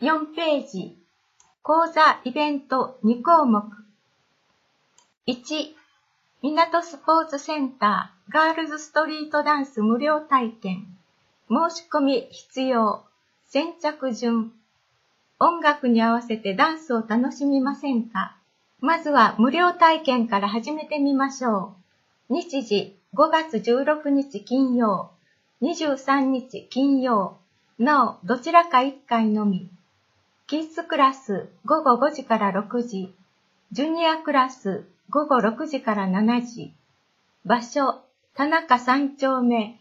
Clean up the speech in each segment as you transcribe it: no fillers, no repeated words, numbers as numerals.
4ページ。講座イベント2項目。1、港スポーツセンターガールズストリートダンス無料体験。申し込み必要。先着順。音楽に合わせてダンスを楽しみませんか？まずは無料体験から始めてみましょう。日時5月16日金曜、23日金曜。なお、どちらか1回のみ。キッズクラス午後5時から6時。ジュニアクラス午後6時から7時。場所、田中3丁目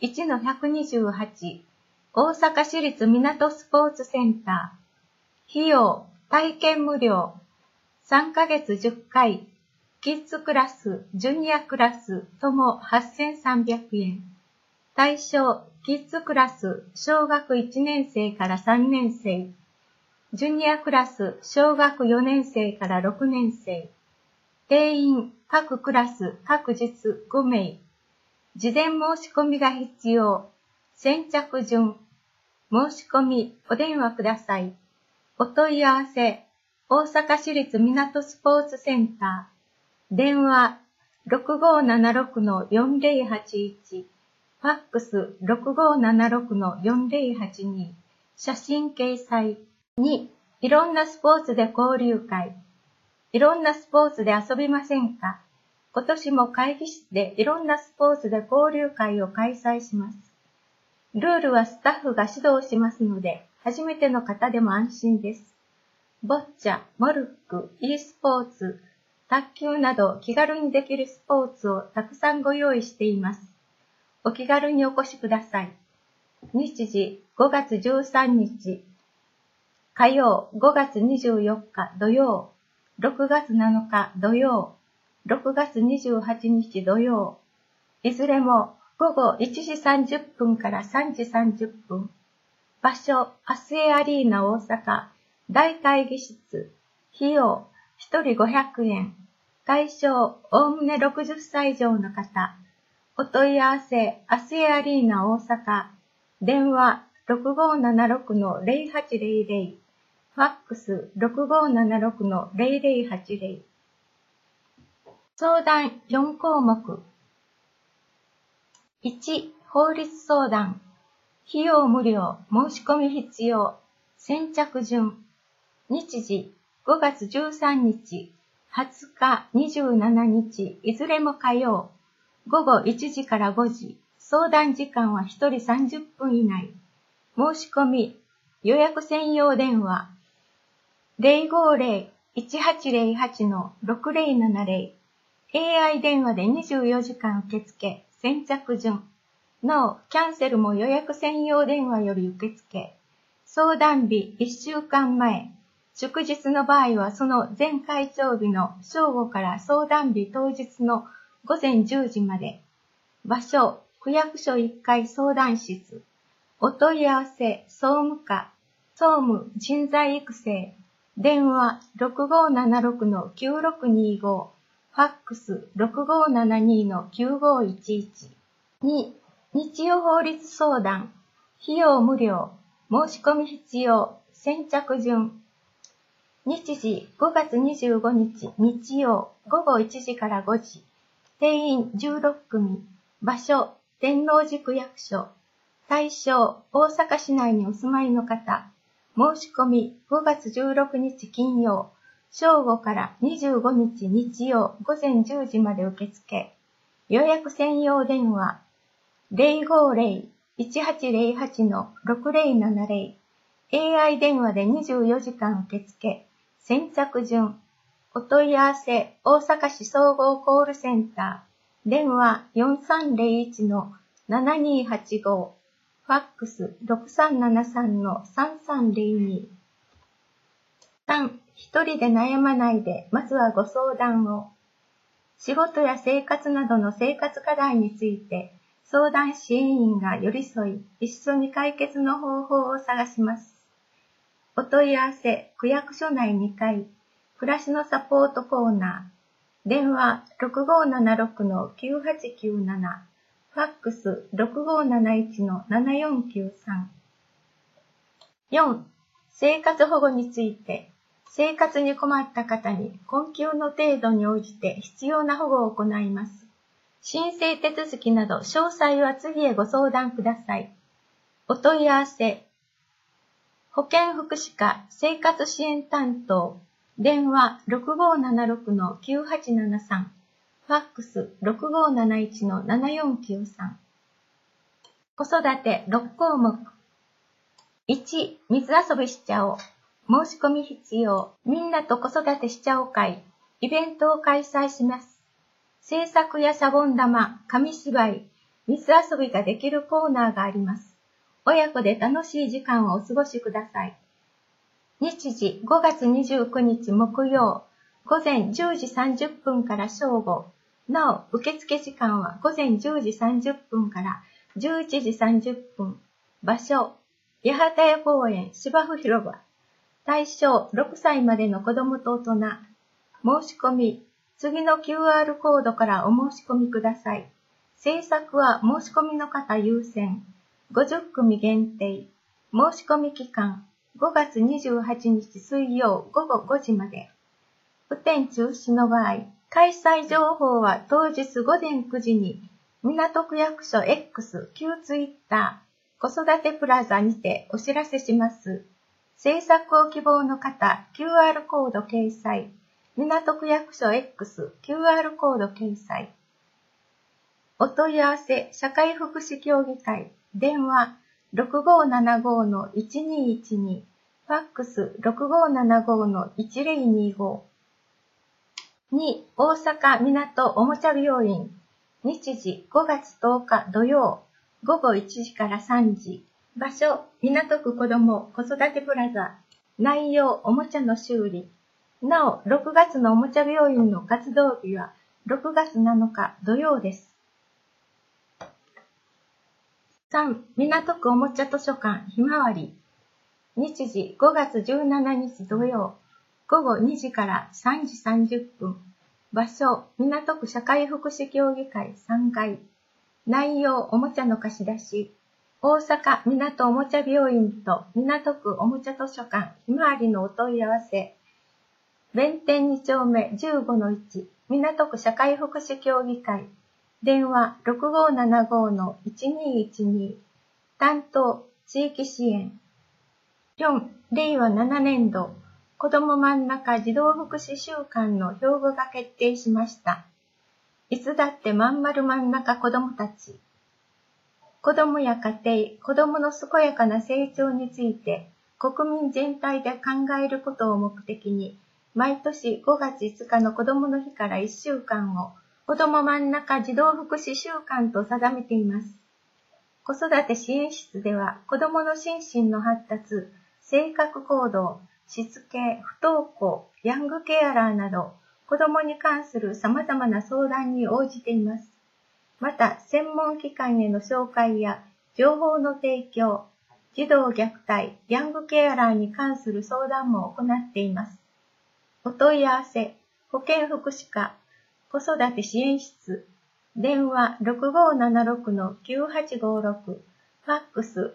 1-128 大阪市立港スポーツセンター。費用、体験無料。3ヶ月10回。キッズクラス、ジュニアクラスとも8300円。対象、キッズクラス、小学1年生から3年生。ジュニアクラス、小学4年生から6年生。定員、各クラス、各日5名。事前申し込みが必要。先着順。申し込み、お電話ください。お問い合わせ、大阪市立港スポーツセンター。電話、6576-4081。ファックス、6576-4082。写真掲載。2、いろんなスポーツで交流会。いろんなスポーツで遊びませんか？今年も会議室でいろんなスポーツで交流会を開催します。ルールはスタッフが指導しますので、初めての方でも安心です。ボッチャ、モルック、e スポーツ、卓球など気軽にできるスポーツをたくさんご用意しています。お気軽にお越しください。日時5月13日火曜、5月24日土曜、6月7日土曜、6月28日土曜、いずれも午後1時30分から3時30分。場所、アスエアリーナ大阪、大会議室。費用、1人500円。対象、おおむね60歳以上の方。お問い合わせ、アスエアリーナ大阪。電話、6576-0800。ファックス、6576-0080。相談4項目。1、法律相談。費用無料、申し込み必要。先着順。日時、5月13日、20日、27日、いずれも火曜。午後1時から5時。相談時間は1人30分以内。申し込み、予約専用電話。050-1808-6070。AI 電話で24時間受付。先着順。なお、キャンセルも予約専用電話より受付。相談日1週間前。祝日の場合はその前開帳日の正午から相談日当日の午前10時まで。場所、区役所1階相談室。お問い合わせ、総務課、総務人材育成。電話、6576-9625。ファックス、6572-9511。2、日曜法律相談。費用無料。申し込み必要。先着順。日時5月25日日曜午後1時から5時。定員16組。場所、天王寺区役所。対象、大阪市内にお住まいの方。申し込み5月16日金曜。正午から25日日曜午前10時まで受付。予約専用電話。050-1808-6070。AI 電話で24時間受付。先着順。お問い合わせ、大阪市総合コールセンター。電話 4301-7285。ファックス 6373-3302。3、一人で悩まないで、まずはご相談を。仕事や生活などの生活課題について、相談支援員が寄り添い、一緒に解決の方法を探します。お問い合わせ、区役所内2階、暮らしのサポートコーナー。電話6576-9897。ファックス 6571-7493。4、 生活保護について、生活に困った方に困窮の程度に応じて必要な保護を行います。申請手続きなど詳細は次へご相談ください。お問い合わせ、保健福祉課生活支援担当、電話 6576-9873、ファックス 6571-7493。子育て6項目。1、水遊びしちゃおう。申し込み必要。みんなと子育てしちゃおう会。イベントを開催します。制作やシャボン玉、紙芝居、水遊びができるコーナーがあります。親子で楽しい時間をお過ごしください。日時5月29日木曜、午前10時30分から正午。なお、受付時間は午前10時30分から11時30分。場所、八幡屋公園芝生広場。対象6歳までの子供と大人。申し込み、次の QR コードからお申し込みください。制作は申し込みの方優先。50組限定。申し込み期間、5月28日水曜午後5時まで。雨天中止の場合、開催情報は当日午前9時に、港区役所 X 旧ツイッター、子育てプラザにてお知らせします。制作を希望の方、QR コード掲載。港区役所 X、QR コード掲載。お問い合わせ、社会福祉協議会、電話 6575-1212、ファックス 6575-1025。2、大阪港おもちゃ病院。日時5月10日土曜、午後1時から3時。場所、港区子ども子育てプラザ。内容、おもちゃの修理。なお、6月のおもちゃ病院の活動日は6月7日土曜です。3、港区おもちゃ図書館ひまわり。日時5月17日土曜、午後2時から3時30分。場所、港区社会福祉協議会3階。内容、おもちゃの貸し出し。大阪港おもちゃ病院と港区おもちゃ図書館ひまわりのお問い合わせ。弁天2丁目 15-1 港区社会福祉協議会。電話 6575-1212。担当、地域支援。4、令和7年度、子ども真ん中児童福祉週間の標語が決定しました。いつだってまんまる真ん中子どもたち。子どもや家庭、子どもの健やかな成長について、国民全体で考えることを目的に、毎年5月5日の子どもの日から1週間を、子ども真ん中児童福祉週間と定めています。子育て支援室では、子どもの心身の発達、性格行動、しつけ、不登校、ヤングケアラーなど、子どもに関する様々な相談に応じています。また、専門機関への紹介や情報の提供、児童虐待、ヤングケアラーに関する相談も行っています。お問い合わせ、保健福祉課、子育て支援室、電話 6576-9856、ファックス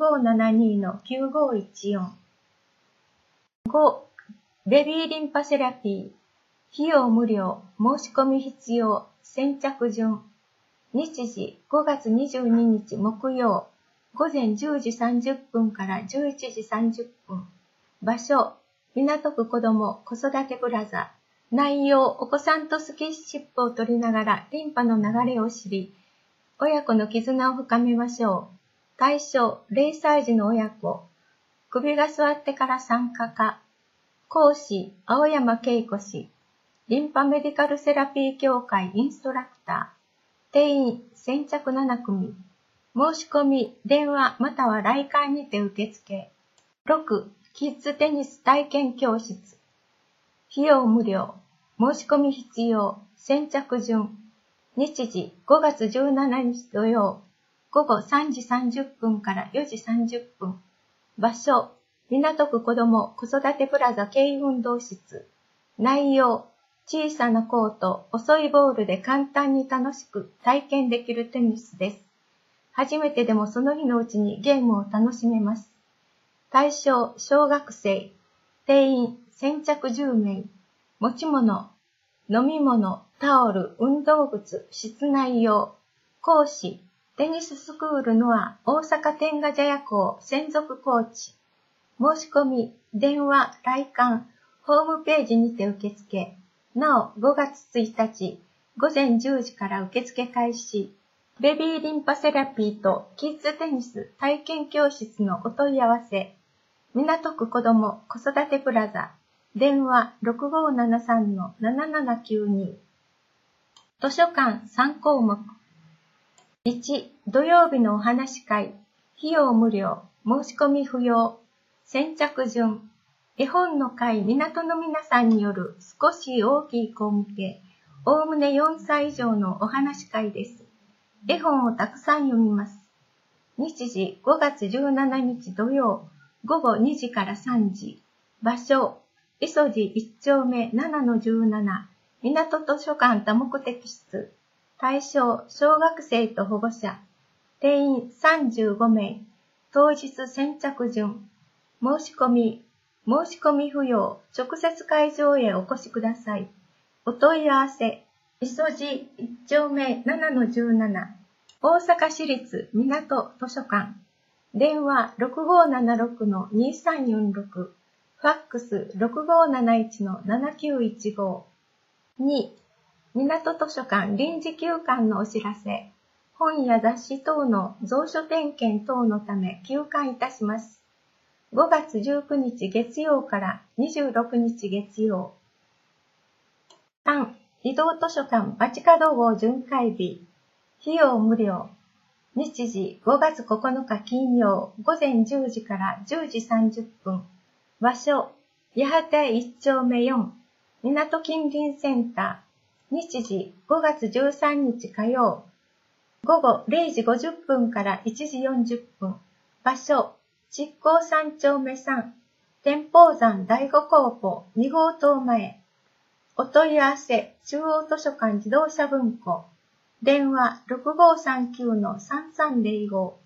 6572-9514。5、ベビーリンパセラピー、費用無料、申し込み必要、先着順。日時5月22日木曜、午前10時30分から11時30分。場所、港区子ども子育てプラザ。内容、お子さんとスキンシップを取りながらリンパの流れを知り、親子の絆を深めましょう。対象、0歳児の親子。首が座ってから参加か。講師、青山恵子氏。リンパメディカルセラピー協会インストラクター。定員、先着7組。申し込み、電話または来館にて受付。6、キッズテニス体験教室。費用無料。申し込み必要。先着順。日時5月17日土曜。午後3時30分から4時30分。場所、港区子ども子育てプラザ軽運動室。内容、小さなコート、細いボールで簡単に楽しく体験できるテニスです。初めてでもその日のうちにゲームを楽しめます。 対象小学生、定員先着10名、持ち物、飲み物、タオル、運動靴、室内用、講師、テニススクールのは大阪天下茶屋校専属コーチ。申し込み、電話、来館、ホームページにて受付。なお、5月1日、午前10時から受付開始。ベビーリンパセラピーとキッズテニス体験教室のお問い合わせ。港区子ども子育てプラザ。電話 6573-7792。図書館3項目。1、土曜日のお話し会。費用無料。申し込み不要。先着順。絵本の会港の皆さんによる少し大きい子向け、おおむね4歳以上のお話し会です。絵本をたくさん読みます。日時5月17日土曜、午後2時から3時。場所、磯路1丁目 7-17、港図書館多目的室。対象、小学生と保護者。定員35名。当日先着順。申し込み不要。直接会場へお越しください。お問い合わせ。磯路1丁目 7-17。大阪市立港図書館。電話 6576-2346。ファックス 6571-7915。2、港図書館臨時休館のお知らせ。本や雑誌等の蔵書点検等のため休館いたします。5月19日月曜から26日月曜。3、移動図書館街角号巡回日。費用無料。日時5月9日金曜午前10時から10時30分。場所、八幡1丁目4、港近隣センター。日時5月13日火曜。午後0時50分から1時40分。場所、築港3丁目3、天保山第五高校2号棟前。お問い合わせ、中央図書館自動車文庫。電話 6539-3305。